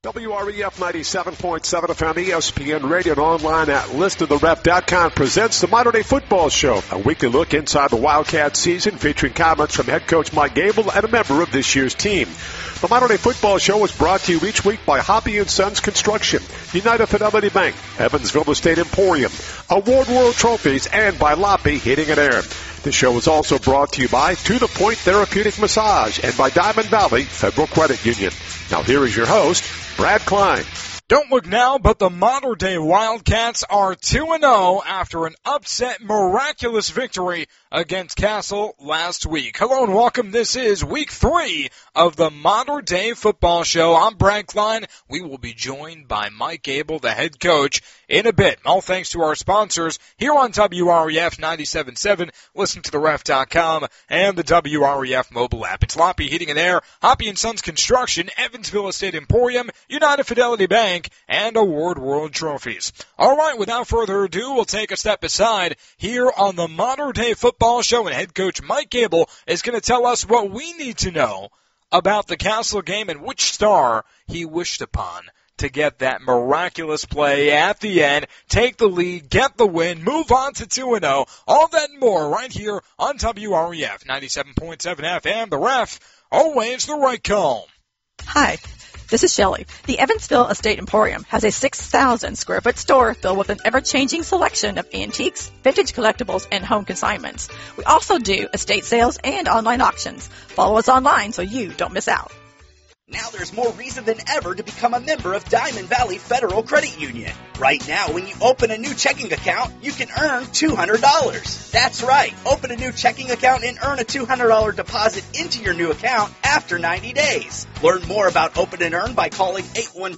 WREF 97.7 FM, ESPN Radio, and online at listintheref.com presents the Modern Day Football Show, a weekly look inside the Wildcat season featuring comments from head coach Mike Gable and a member of this year's team. The Modern Day Football Show is brought to you each week by Hoppy & Sons Construction, United Fidelity Bank, Evansville Estate Emporium, Award World Trophies, and by Loppe Heating and Air. The show is also brought to you by To The Point Therapeutic Massage and by Diamond Valley Federal Credit Union. Now here is your host, Brad Klein. Don't look now, but the Modern Day Wildcats are 2-0 after an upset, miraculous victory against Castle last week. Hello and welcome. This is week 3 of the Modern Day Football Show. I'm Brad Klein. We will be joined by Mike Gable, the head coach, in a bit. All thanks to our sponsors here on WREF 97.7, listen to theref.com, and the WREF mobile app. It's Loppe Heating and Air, Hoppy & Sons Construction, Evansville Estate Emporium, United Fidelity Bank, and Award World Trophies. All right, without further ado, we'll take a step aside here on the Modern Day Football Show, and head coach Mike Gable is going to tell us what we need to know about the Castle game and which star he wished upon to get that miraculous play at the end, take the lead, get the win, move on to 2-0. All that and more right here on WREF 97.7 FM. The Ref, always the right call. Hi, this is Shelley. The Evansville Estate Emporium has a 6,000 square foot store filled with an ever-changing selection of antiques, vintage collectibles, and home consignments. We also do estate sales and online auctions. Follow us online so you don't miss out. Now there's more reason than ever to become a member of Diamond Valley Federal Credit Union. Right now, when you open a new checking account, you can earn $200. That's right. Open a new checking account and earn a $200 deposit into your new account after 90 days. Learn more about Open and Earn by calling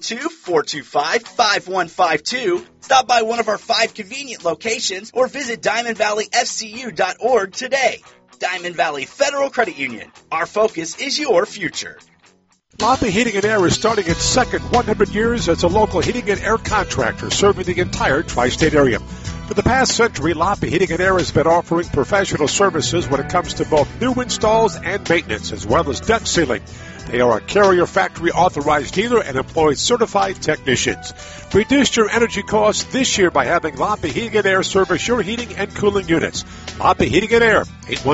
812-425-5152. Stop by one of our 5 convenient locations or visit DiamondValleyFCU.org today. Diamond Valley Federal Credit Union. Our focus is your future. Loppe Heating and Air is starting its second 100 years as a local heating and air contractor serving the entire tri-state area. For the past century, Loppe Heating and Air has been offering professional services when it comes to both new installs and maintenance, as well as deck sealing. They are a Carrier Factory authorized dealer and employ certified technicians. Reduce your energy costs this year by having Loppe Heating and Air service your heating and cooling units. Loppe Heating and Air,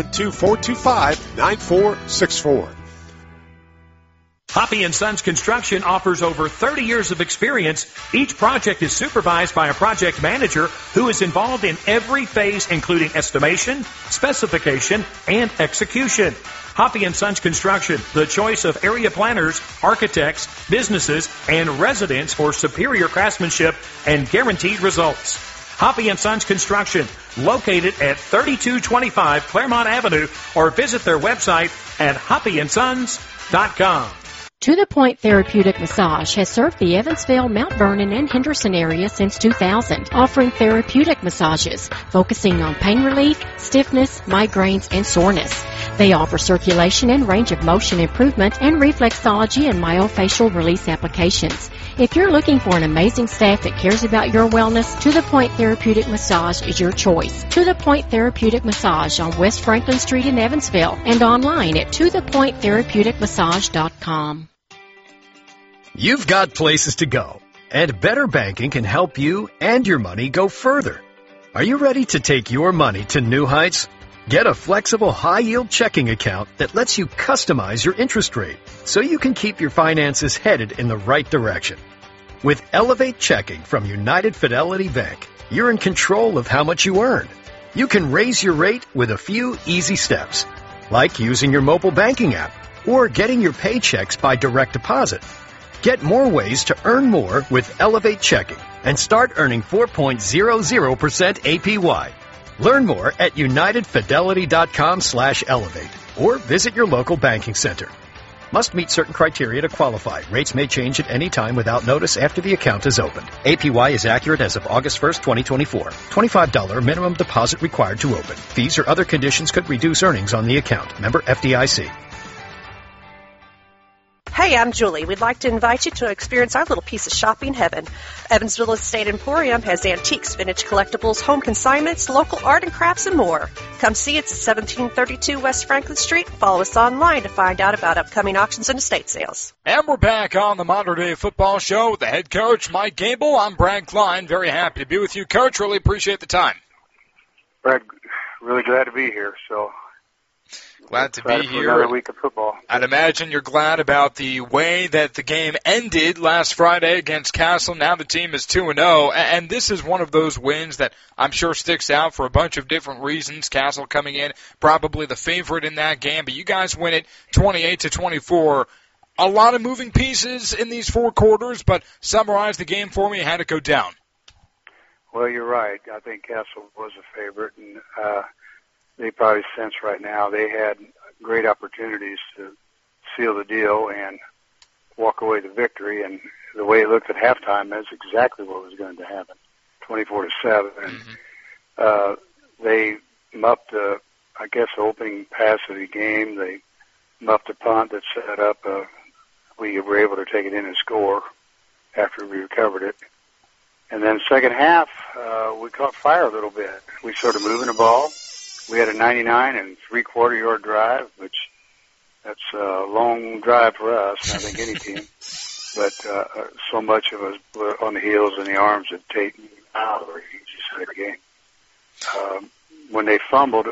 812-425-9464. Hoppy & Sons Construction offers over 30 years of experience. Each project is supervised by a project manager who is involved in every phase, including estimation, specification, and execution. Hoppy & Sons Construction, the choice of area planners, architects, businesses, and residents for superior craftsmanship and guaranteed results. Hoppy & Sons Construction, located at 3225 Claremont Avenue, or visit their website at hoppyandsons.com. To The Point Therapeutic Massage has served the Evansville, Mount Vernon, and Henderson area since 2000, offering therapeutic massages focusing on pain relief, stiffness, migraines, and soreness. They offer circulation and range of motion improvement and reflexology and myofascial release applications. If you're looking for an amazing staff that cares about your wellness, To The Point Therapeutic Massage is your choice. To The Point Therapeutic Massage on West Franklin Street in Evansville and online at tothepointtherapeuticmassage.com. You've got places to go, and Better Banking can help you and your money go further. Are you ready to take your money to new heights? Get a flexible, high-yield checking account that lets you customize your interest rate so you can keep your finances headed in the right direction. With Elevate Checking from United Fidelity Bank, you're in control of how much you earn. You can raise your rate with a few easy steps, like using your mobile banking app or getting your paychecks by direct deposit. Get more ways to earn more with Elevate Checking and start earning 4.00% APY. Learn more at unitedfidelity.com/elevate or visit your local banking center. Must meet certain criteria to qualify. Rates may change at any time without notice after the account is opened. APY is accurate as of August 1st, 2024. $25 minimum deposit required to open. Fees or other conditions could reduce earnings on the account. Member FDIC. Hey, I'm Julie. We'd like to invite you to experience our little piece of shopping heaven. Evansville Estate Emporium has antiques, vintage collectibles, home consignments, local art and crafts, and more. Come see us at 1732 West Franklin Street. Follow us online to find out about upcoming auctions and estate sales. And we're back on the Modern Day Football Show with the head coach, Mike Gable. I'm Brad Klein. Very happy to be with you, Coach. Really appreciate the time. Brad, really glad to be here. So glad to be here. Another week of football. I'd imagine you're glad about the way that the game ended last Friday against Castle. Now the team is 2-0, and this is one of those wins that I'm sure sticks out for a bunch of different reasons. Castle coming in probably the favorite in that game, but you guys win it 28-24. A lot of moving pieces in these four quarters, but summarize the game for me. How did it go down? Well, you're right. I think Castle was a favorite, and they probably sense right now they had great opportunities to seal the deal and walk away the victory. And the way it looked at halftime, that's exactly what was going to happen, 24-7. And they muffed the opening pass of the game. They muffed a punt that set up. We were able to take it in and score after we recovered it. And then second half, we caught fire a little bit. We started moving the ball. We had a 99 and three-quarter-yard drive, which that's a long drive for us, I think any team. But so much of us were on the heels and the arms of Tate and Mallory, just had a game. When they fumbled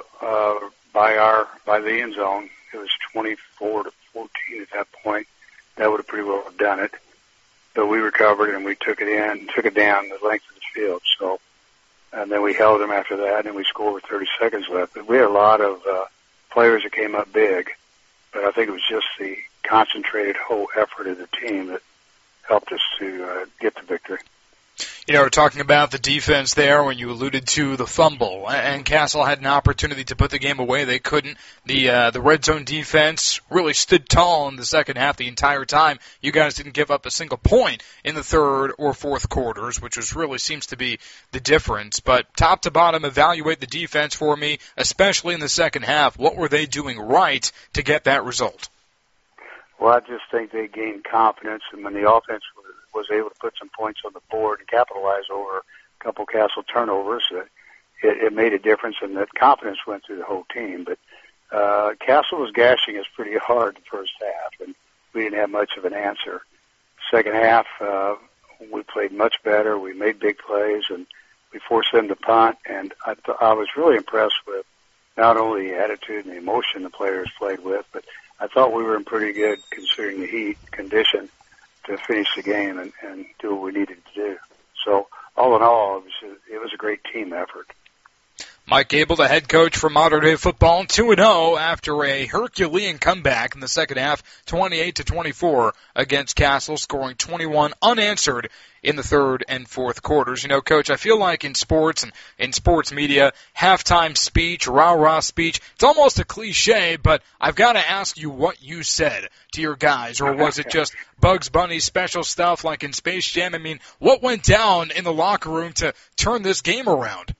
by the end zone, it was 24-14 at that point. That would have pretty well done it. But we recovered and we took it down the length of the field. So. And then we held them after that, and we scored with 30 seconds left. But we had a lot of players that came up big, but I think it was just the concentrated whole effort of the team that helped us to get the victory. You know, we're talking about the defense there when you alluded to the fumble, and Castle had an opportunity to put the game away. They couldn't. The red zone defense really stood tall in the second half the entire time. You guys didn't give up a single point in the third or fourth quarters, which really seems to be the difference. But top to bottom, evaluate the defense for me, especially in the second half. What were they doing right to get that result? Well, I just think they gained confidence, and when the offense was able to put some points on the board and capitalize over a couple Castle turnovers, it made a difference, and that confidence went through the whole team. But Castle was gashing us pretty hard the first half, and we didn't have much of an answer. Second half, we played much better. We made big plays, and we forced them to punt, and I was really impressed with not only the attitude and the emotion the players played with, but I thought we were in pretty good, considering the heat condition, to finish the game and do what we needed to do. So all in all, it was a great team effort. Mike Gable, the head coach for Modern Day Football, 2-0 after a Herculean comeback in the second half, 28-24 against Castle, scoring 21 unanswered in the third and fourth quarters. You know, Coach, I feel like in sports and in sports media, halftime speech, rah-rah speech, it's almost a cliche, but I've got to ask you what you said to your guys, or was it just Bugs Bunny special stuff like in Space Jam? I mean, what went down in the locker room to turn this game around?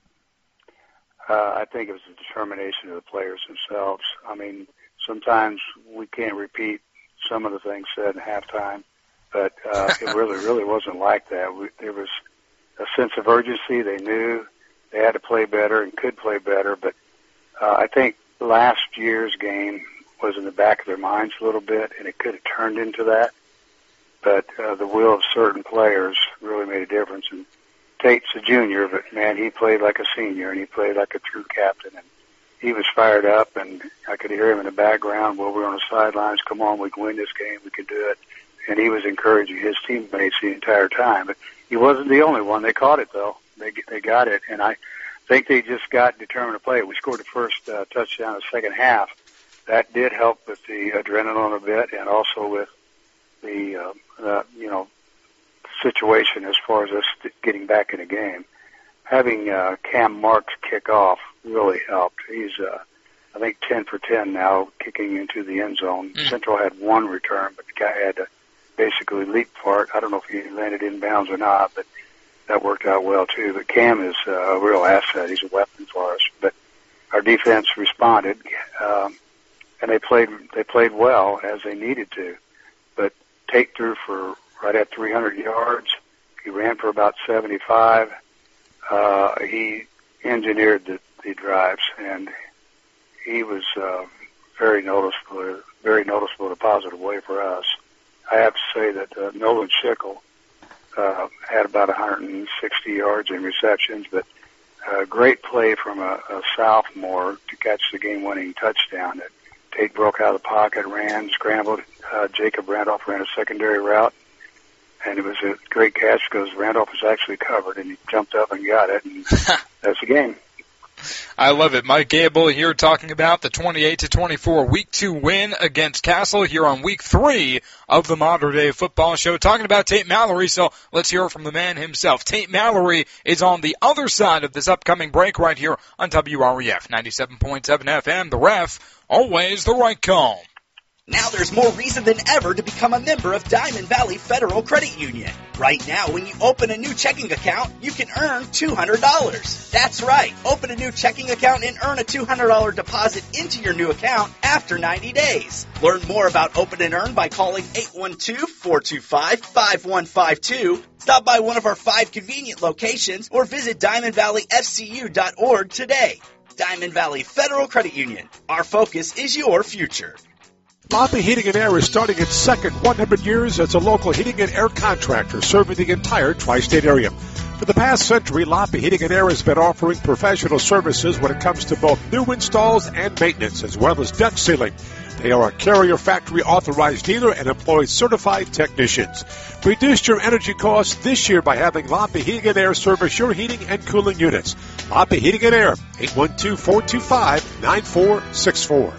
I think it was the determination of the players themselves. I mean, sometimes we can't repeat some of the things said in halftime, but it really wasn't like that. There was a sense of urgency. They knew they had to play better and could play better, but I think last year's game was in the back of their minds a little bit, and it could have turned into that. But the will of certain players really made a difference. And Tate's a junior, but, man, he played like a senior, and he played like a true captain. And he was fired up, and I could hear him in the background while we were on the sidelines. Come on, we can win this game. We can do it. And he was encouraging his teammates the entire time. But he wasn't the only one. They caught it, though. They got it, and I think they just got determined to play it. We scored the first touchdown in the second half. That did help with the adrenaline a bit, and also with the situation as far as us getting back in the game. Having Cam Marks kick off really helped. He's, I think, 10 for 10 now, kicking into the end zone. Central had one return, but the guy had to basically leap for it. I don't know if he landed inbounds or not, but that worked out well, too. But Cam is a real asset. He's a weapon for us. But our defense responded, and they played well as they needed to. But Tate threw for right at 300 yards. He ran for about 75. He engineered the drives, and he was very noticeable in a positive way for us. I have to say that Nolan Schickel had about 160 yards in receptions, but great play from a sophomore to catch the game-winning touchdown. Tate broke out of the pocket, ran, scrambled. Jacob Randolph ran a secondary route, and it was a great catch because Randolph was actually covered, and he jumped up and got it, and that's the game. I love it. Mike Gable here talking about the 28-24 Week 2 win against Castle here on Week 3 of the Modern Day Football Show. Talking about Tate Mallory, so let's hear from the man himself. Tate Mallory is on the other side of this upcoming break right here on WREF 97.7 FM. The Ref, always the right call. Now there's more reason than ever to become a member of Diamond Valley Federal Credit Union. Right now, when you open a new checking account, you can earn $200. That's right. Open a new checking account and earn a $200 deposit into your new account after 90 days. Learn more about Open and Earn by calling 812-425-5152. Stop by one of our 5 convenient locations or visit DiamondValleyFCU.org today. Diamond Valley Federal Credit Union. Our focus is your future. Loppe Heating and Air is starting its second 100 years as a local heating and air contractor serving the entire tri-state area. For the past century, Loppe Heating and Air has been offering professional services when it comes to both new installs and maintenance, as well as duct sealing. They are a Carrier Factory authorized dealer and employ certified technicians. Reduce your energy costs this year by having Loppe Heating and Air service your heating and cooling units. Loppe Heating and Air, 812-425-9464.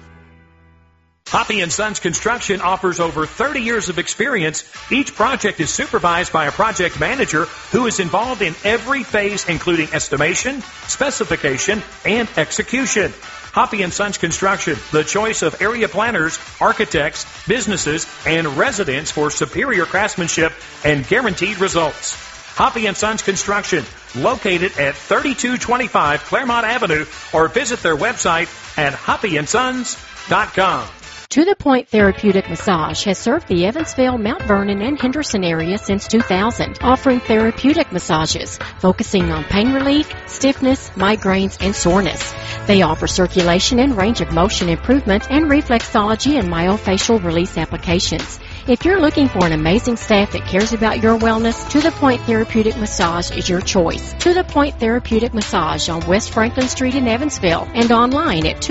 Hoppe & Sons Construction offers over 30 years of experience. Each project is supervised by a project manager who is involved in every phase, including estimation, specification, and execution. Hoppe & Sons Construction, the choice of area planners, architects, businesses, and residents for superior craftsmanship and guaranteed results. Hoppe & Sons Construction, located at 3225 Claremont Avenue, or visit their website at hoppeandsons.com. To the Point Therapeutic Massage has served the Evansville, Mount Vernon, and Henderson area since 2000, offering therapeutic massages focusing on pain relief, stiffness, migraines, and soreness. They offer circulation and range of motion improvement and reflexology and myofascial release applications. If you're looking for an amazing staff that cares about your wellness, To the Point Therapeutic Massage is your choice. To the Point Therapeutic Massage on West Franklin Street in Evansville and online at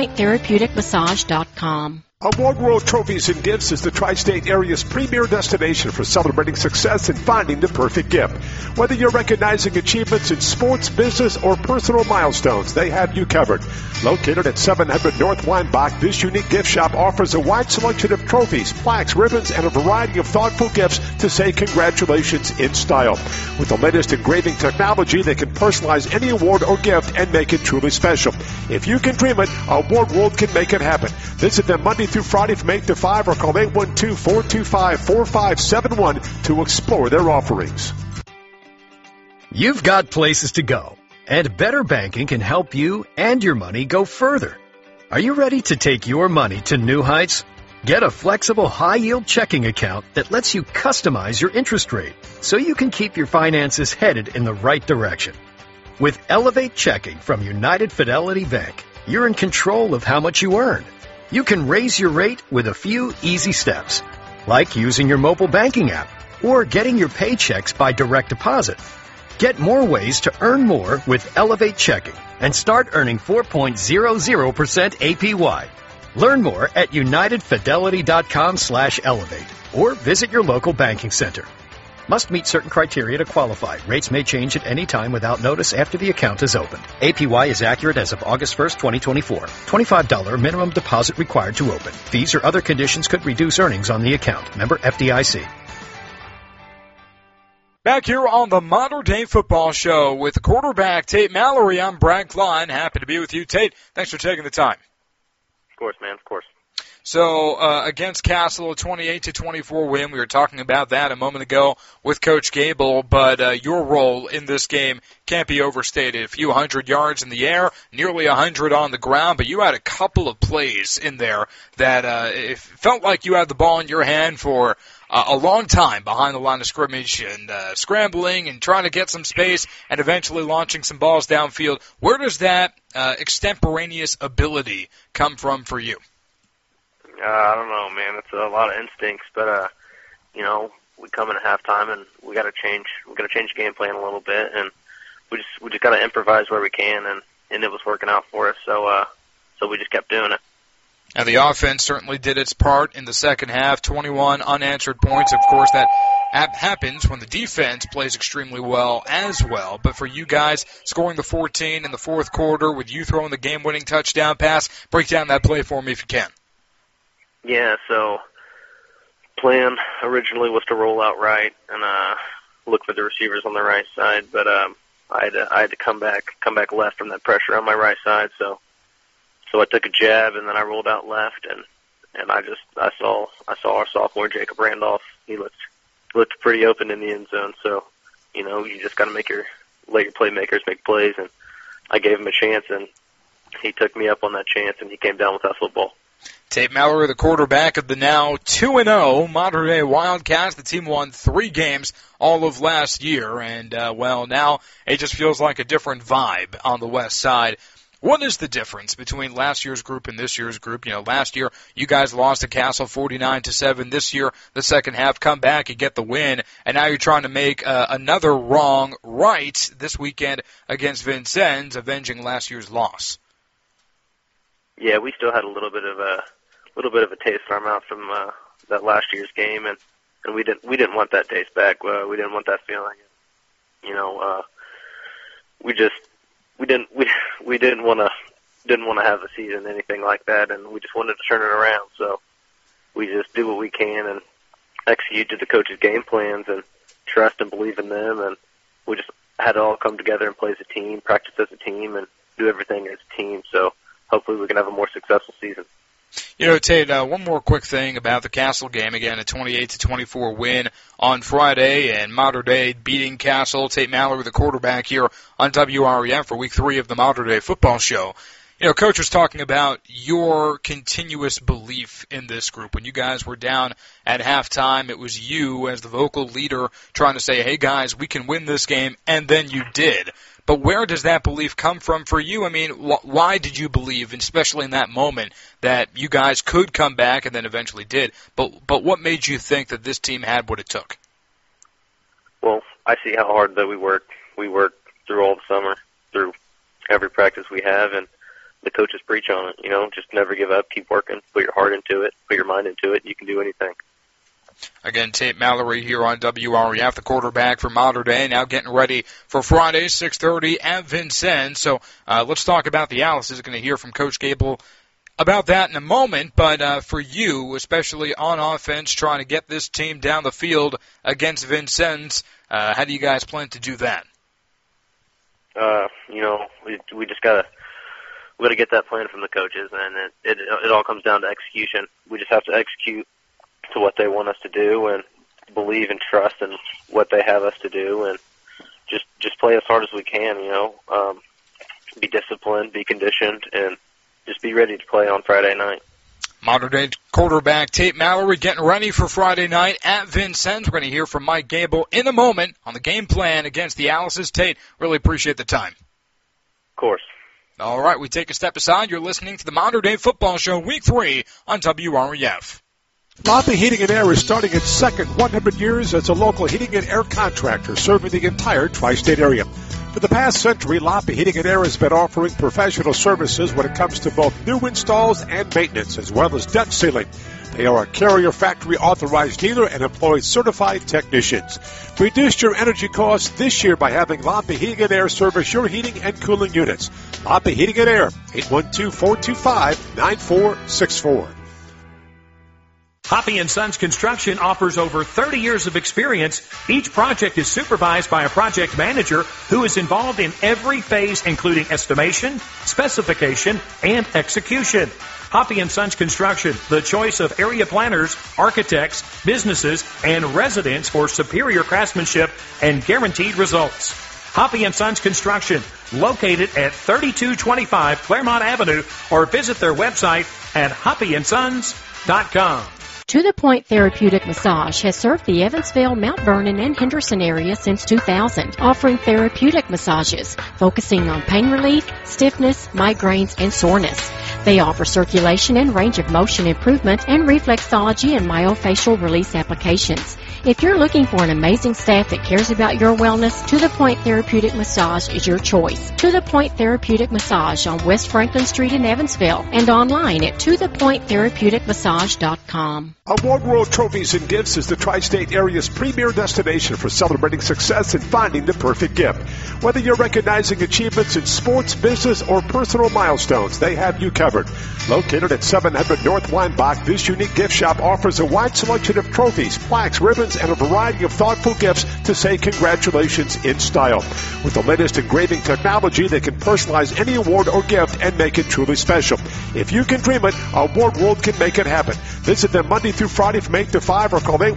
tothepointtherapeuticmassage.com. Award World Trophies and Gifts is the tri-state area's premier destination for celebrating success and finding the perfect gift. Whether you're recognizing achievements in sports, business, or personal milestones, they have you covered. Located at 700 North Weinbach, this unique gift shop offers a wide selection of trophies, plaques, ribbons, and a variety of thoughtful gifts to say congratulations in style. With the latest engraving technology, they can personalize any award or gift and make it truly special. If you can dream it, Award World can make it happen. Visit them Monday through Friday from 8 to 5 or call 812-425-4571 to explore their offerings. You've got places to go, and Better Banking can help you and your money go further. Are you ready to take your money to new heights? Get a flexible high-yield checking account that lets you customize your interest rate so you can keep your finances headed in the right direction. With Elevate Checking from United Fidelity Bank, you're in control of how much you earn. You can raise your rate with a few easy steps, like using your mobile banking app or getting your paychecks by direct deposit. Get more ways to earn more with Elevate Checking and start earning 4.00% APY. Learn more at unitedfidelity.com/elevate or visit your local banking center. Must meet certain criteria to qualify. Rates may change at any time without notice after the account is opened. APY is accurate as of August 1st, 2024. $25 minimum deposit required to open. Fees or other conditions could reduce earnings on the account. Member FDIC. Back here on the Modern Day Football Show with quarterback Tate Mallory, I'm Brad Klein. Happy to be with you. Tate, thanks for taking the time. Of course, man, of course. So against Castle, a 28-24 win. We were talking about that a moment ago with Coach Gable, but your role in this game can't be overstated. A few 100 yards in the air, nearly 100 on the ground, but you had a couple of plays in there that it felt like you had the ball in your hand for a long time behind the line of scrimmage and scrambling and trying to get some space and eventually launching some balls downfield. Where does that extemporaneous ability come from for you? I don't know, man. It's a lot of instincts, but we come in at halftime and we got to change. We got to change the game plan a little bit, and we just got to improvise where we can, and it was working out for us. So we just kept doing it. And the offense certainly did its part in the second half. 21 unanswered points. Of course, that happens when the defense plays extremely well as well. But for you guys, scoring the 14 in the fourth quarter with you throwing the game-winning touchdown pass, break down that play for me if you can. Yeah, so plan originally was to roll out right and look for the receivers on the right side, but I had to come back left from that pressure on my right side. So I took a jab and then I rolled out left and I saw our sophomore Jacob Randolph. He looked pretty open in the end zone. So you just got to let your playmakers make plays, and I gave him a chance and he took me up on that chance and he came down with that football. Tate Mallory, the quarterback of the now 2-0 Mater Dei Wildcats. The team won 3 games all of last year, and, now it just feels like a different vibe on the west side. What is the difference between last year's group and this year's group? Last year you guys lost to Castle 49-7. This year, the second half, come back and get the win, and now you're trying to make another wrong right this weekend against Vincennes, avenging last year's loss. Yeah, we still had a little bit of a taste in our mouth from that last year's game, and we didn't want that taste back. We didn't want that feeling. We didn't want to have a season anything like that, and we just wanted to turn it around. So we just do what we can and execute to the coach's game plans and trust and believe in them, and we just had to all come together and play as a team, practice as a team, and do everything as a team. So hopefully we can have a more successful season. Tate, one more quick thing about the Castle game. Again, a 28-24 win on Friday, and Mater Dei beating Castle. Tate Mallory, the quarterback here on WREF for Week 3 of the Mater Dei football show. Coach was talking about your continuous belief in this group. When you guys were down at halftime, it was you as the vocal leader trying to say, hey, guys, we can win this game, and then you did. But where does that belief come from for you? I mean, why did you believe, especially in that moment, that you guys could come back and then eventually did? But what made you think that this team had what it took? Well, I see how hard that we worked. We worked through all the summer, through every practice we have, and the coaches preach on it. Just never give up, keep working, put your heart into it, put your mind into it. You can do anything. Again, Tate Mallory here on WREF, the quarterback for Mater Dei, now getting ready for Friday, 6:30 at Vincennes. So let's talk about the Alice's. Going to hear from Coach Gable about that in a moment. But for you, especially on offense, trying to get this team down the field against Vincennes, how do you guys plan to do that? We just gotta get that plan from the coaches, and it all comes down to execution. We just have to execute to what they want us to do and believe and trust in what they have us to do, and just play as hard as we can, be disciplined, be conditioned, and just be ready to play on Friday night. Mater Dei quarterback Tate Mallory getting ready for Friday night at Vincennes. We're going to hear from Mike Gable in a moment on the game plan against the Alice's. Tate, really appreciate the time. Of course. All right, we take a step aside. You're listening to the Mater Dei Football Show, Week 3 on WREF. Loppe Heating and Air is starting its second 100 years as a local heating and air contractor serving the entire tri-state area. For the past century, Loppe Heating and Air has been offering professional services when it comes to both new installs and maintenance, as well as duct sealing. They are a Carrier Factory authorized dealer and employ certified technicians. Reduce your energy costs this year by having Loppe Heating and Air service your heating and cooling units. Loppe Heating and Air, 812-425-9464. Hoppe & Sons Construction offers over 30 years of experience. Each project is supervised by a project manager who is involved in every phase, including estimation, specification, and execution. Hoppy & Sons Construction, the choice of area planners, architects, businesses, and residents for superior craftsmanship and guaranteed results. Hoppy & Sons Construction, located at 3225 Claremont Avenue, or visit their website at hoppyandsons.com. To the Point Therapeutic Massage has served the Evansville, Mount Vernon, and Henderson area since 2000, offering therapeutic massages focusing on pain relief, stiffness, migraines, and soreness. They offer circulation and range of motion improvement and reflexology and myofascial release applications. If you're looking for an amazing staff that cares about your wellness, To the Point Therapeutic Massage is your choice. To the Point Therapeutic Massage on West Franklin Street in Evansville and online at tothepointtherapeuticmassage.com. Award World Trophies and Gifts is the tri-state area's premier destination for celebrating success and finding the perfect gift. Whether you're recognizing achievements in sports, business, or personal milestones, they have you covered. Located at 700 North Weinbach, this unique gift shop offers a wide selection of trophies, plaques, ribbons, and a variety of thoughtful gifts to say congratulations in style. With the latest engraving technology, they can personalize any award or gift and make it truly special. If you can dream it, Award World can make it happen. Visit them Monday through Friday from 8 to 5 or call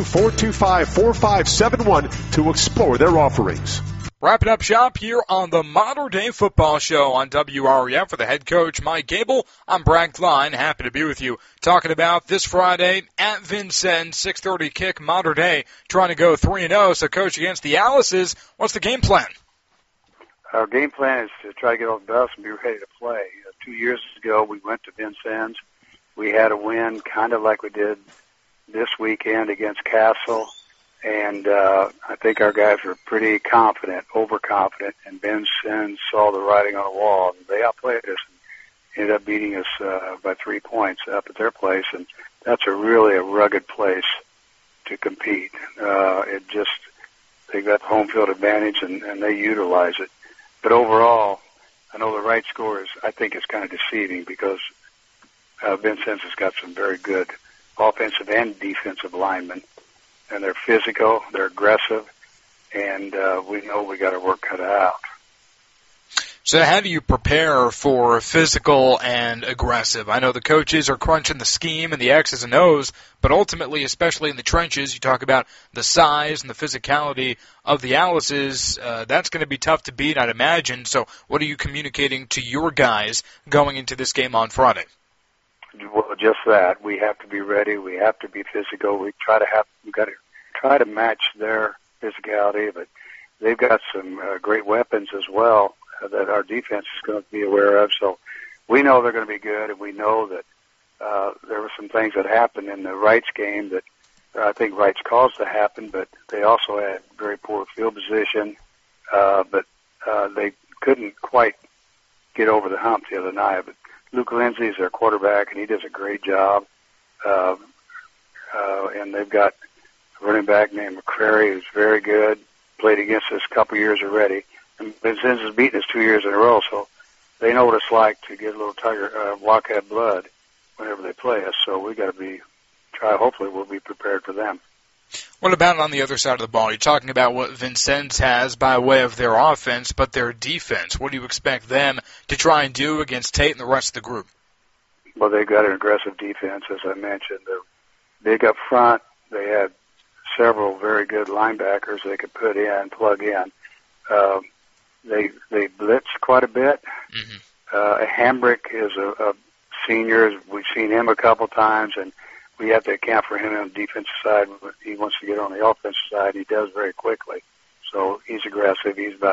812-425-4571 to explore their offerings. Wrapping up shop here on the Modern Day Football Show on WREF for the head coach, Mike Gable. I'm Brad Klein. Happy to be with you. Talking about this Friday at Vincennes, 6:30 kick, Modern Day, trying to go 3-0. So, Coach, against the Alice's, what's the game plan? Our game plan is to try to get off the bus and be ready to play. 2 years ago, we went to Vincennes. We had a win kind of like we did this weekend against Castle. And I think our guys were pretty confident, overconfident, and Vincennes saw the writing on the wall. They outplayed us and ended up beating us by 3 points up at their place, and that's really a rugged place to compete. They got home field advantage, and they utilize it. But overall, I know the right score I think is kind of deceiving because Vincennes has got some very good offensive and defensive linemen. And they're physical, they're aggressive, and we know we got our work cut out. So how do you prepare for physical and aggressive? I know the coaches are crunching the scheme and the X's and O's, but ultimately, especially in the trenches, you talk about the size and the physicality of the Alice's. That's going to be tough to beat, I'd imagine. So what are you communicating to your guys going into this game on Friday? Well, just that. We have to be ready. We have to be physical. We've got to try to match their physicality, but they've got some great weapons as well that our defense is going to be aware of. So we know they're going to be good, and we know that there were some things that happened in the Wrights game that I think Wrights caused to happen, but they also had very poor field position, but they couldn't quite get over the hump the other night. But Luke Lindsay is their quarterback, and he does a great job. And they've got a running back named McCrary who's very good, played against us a couple years already. And Vincennes has beaten us 2 years in a row, so they know what it's like to get a little Wildcat blood whenever they play us. So we got to hopefully we'll be prepared for them. What about on the other side of the ball? You're talking about what Vincennes has by way of their offense, but their defense. What do you expect them to try and do against Tate and the rest of the group? Well, they've got an aggressive defense, as I mentioned. They're big up front. They have several very good linebackers they could plug in. They blitz quite a bit. Mm-hmm. Hambrick is a senior. We've seen him a couple times, and we have to account for him on the defensive side. He wants to get on the offensive side. He does very quickly. So he's aggressive. He's about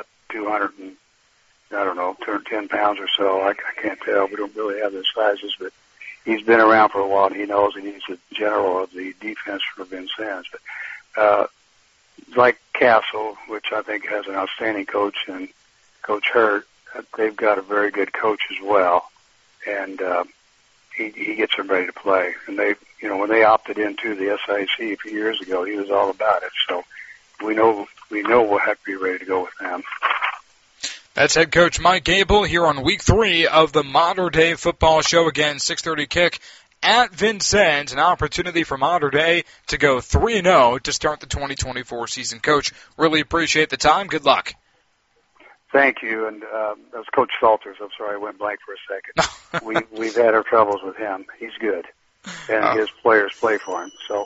210 pounds or so. I can't tell. We don't really have those sizes, but he's been around for a while, and he knows that he's the general of the defense for Vincennes. But like Castle, which I think has an outstanding coach, and Coach Hurt, they've got a very good coach as well, and he gets them ready to play. And when they opted into the SIC a few years ago, he was all about it. So we know we'll have to be ready to go with them. That's head coach Mike Gable here on week 3 of the Modern Day Football Show. Again, 6:30 kick at Vincennes, an opportunity for Modern Day to go 3-0 to start the 2024 season. Coach, really appreciate the time. Good luck. Thank you. And that was Coach Salters. I'm sorry I went blank for a second. We've had our troubles with him. He's good, and his players play for him. So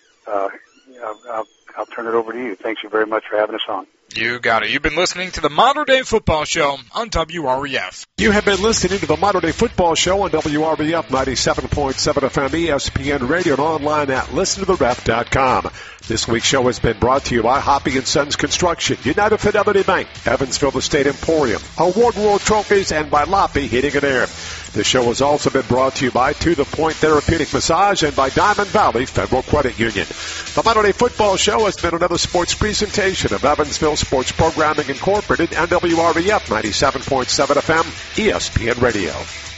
I'll turn it over to you. Thank you very much for having us on. You got it. You've been listening to the Modern Day Football Show on WREF. You have been listening to the Modern Day Football Show on WREF 97.7 FM, ESPN Radio, and online at listentoTheRef.com. This week's show has been brought to you by Hoppy & Sons Construction, United Fidelity Bank, Evansville The State Emporium, Award World Trophies, and by Loppe Heating and Air. This show has also been brought to you by To The Point Therapeutic Massage and by Diamond Valley Federal Credit Union. The Modern Day Football Show has been another sports presentation of Evansville Sports Programming Incorporated and WREF 97.7 FM, ESPN Radio.